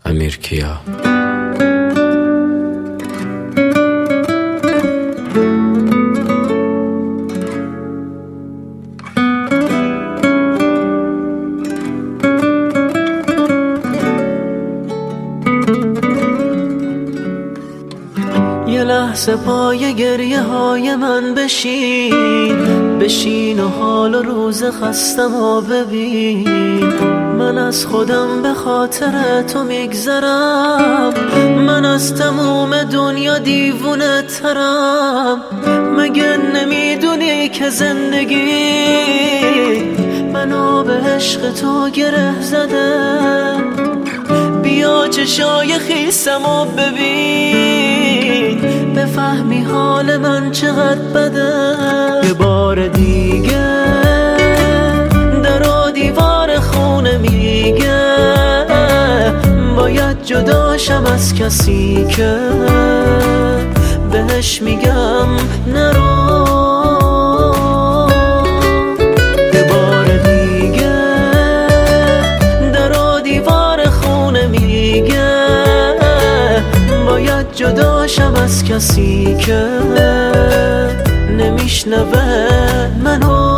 امیرکیا. یه لحظه پای گریه های من بشین و حال و روز خستم و ببین. من از خودم به خاطر تو میگذرم، من از تموم دنیا دیوونه ترم. مگه نمیدونی که زندگی منو به عشق تو گره زده؟ بیا چشای خیسم و ببین، بفهمی حال من چقدر بده. یه بار دیگه در و دیوار خونه میگه باید جداشم از کسی که بهش میگم نرو. یه بار دیگه در و دیوار خونه میگه باید جداشم از کسی که نمیشنوه منو.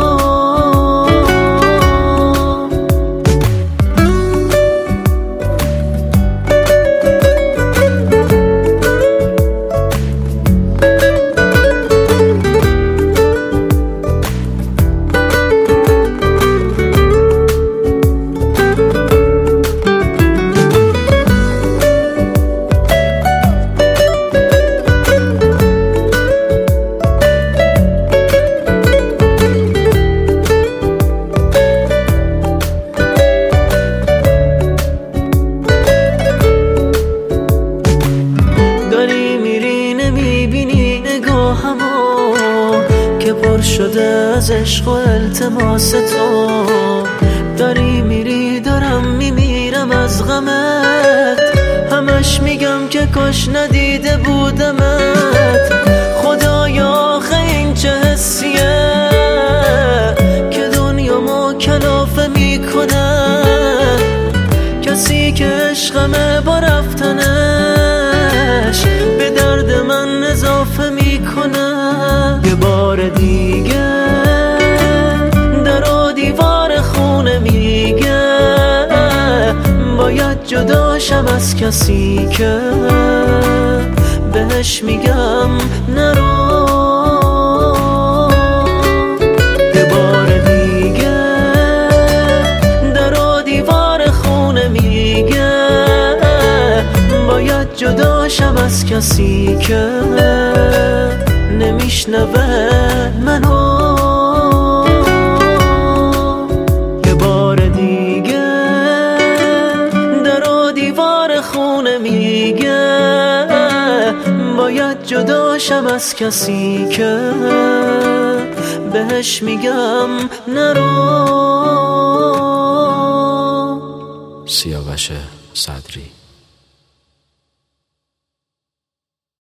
که پر شده از عشق و التماس تو، داری میری دارم میمیرم از غمت. همش میگم که کاش ندیده بودمت. خدایا آخه این چه حسیه که دنیامو کلافه میکنه؟ کسی که عشقمه با رفتنش به درد من اضافه میکنه. یه بار دیگه در و دیوار خونه میگه باید جداشم از کسی که بهش میگم نرو. یه بار دیگه در و دیوار خونه میگه باید جداشم از کسی که نمیشنوه منو. یه بار دیگه در و دیوار خونه میگه باید جداشم از کسی که بهش میگم نرو. سیاوش صدری.